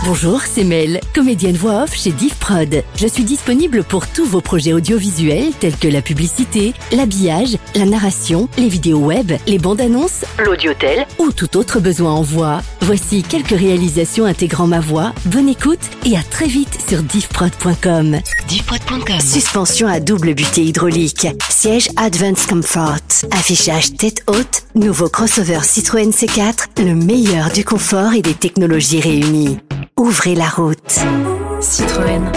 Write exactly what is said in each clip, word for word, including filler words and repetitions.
Bonjour, c'est Mel, comédienne voix off chez Div Prod. Je suis disponible pour tous vos projets audiovisuels tels que la publicité, l'habillage, la narration, les vidéos web, les bandes annonces, l'audiotel ou tout autre besoin en voix. Voici quelques réalisations intégrant ma voix. Bonne écoute et à très vite sur divprod point com. divprod point com. Suspension à double butée hydraulique. Siège Advanced Comfort. Affichage tête haute. Nouveau crossover Citroën C quatre. Le meilleur du confort et des technologies réunies. Ouvrez la route. Citroën.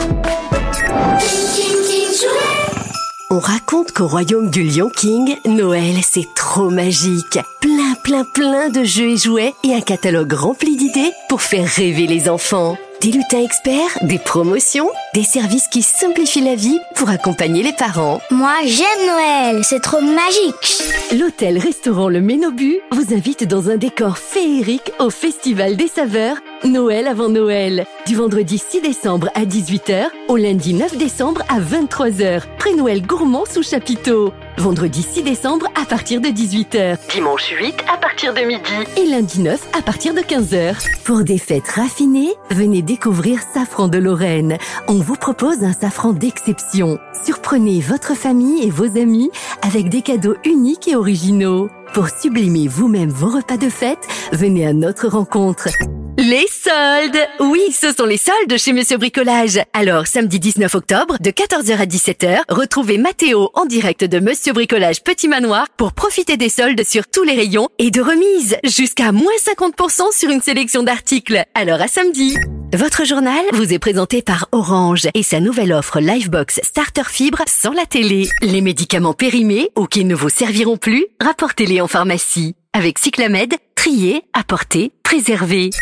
On raconte qu'au royaume du Lion King, Noël, c'est trop magique. Plein, plein, plein de jeux et jouets et un catalogue rempli d'idées pour faire rêver les enfants. Des lutins experts, des promotions, des services qui simplifient la vie pour accompagner les parents. Moi, j'aime Noël, c'est trop magique. L'hôtel-restaurant Le Ménobu vous invite dans un décor féerique au Festival des Saveurs Noël avant Noël. Du vendredi six décembre à dix-huit heures au lundi neuf décembre à vingt-trois heures. Pré-Noël gourmand sous chapiteau. Vendredi six décembre à partir de dix-huit heures. Dimanche huit à partir de midi. Et lundi neuf à partir de quinze heures. Pour des fêtes raffinées, venez découvrir Safran de Lorraine. On vous propose un safran d'exception. Surprenez votre famille et vos amis avec des cadeaux uniques et originaux. Pour sublimer vous-même vos repas de fête, venez à notre rencontre. Les soldes! Oui, ce sont les soldes chez Monsieur Bricolage. Alors, samedi dix-neuf octobre, de quatorze heures à dix-sept heures, retrouvez Mathéo en direct de Monsieur Bricolage Petit Manoir pour profiter des soldes sur tous les rayons et de remises jusqu'à moins cinquante pour cent sur une sélection d'articles. Alors à samedi! Votre journal vous est présenté par Orange et sa nouvelle offre Livebox Starter Fibre sans la télé. Les médicaments périmés ou qui ne vous serviront plus, rapportez-les en pharmacie. Avec Cyclamed, trier, apporter, préserver.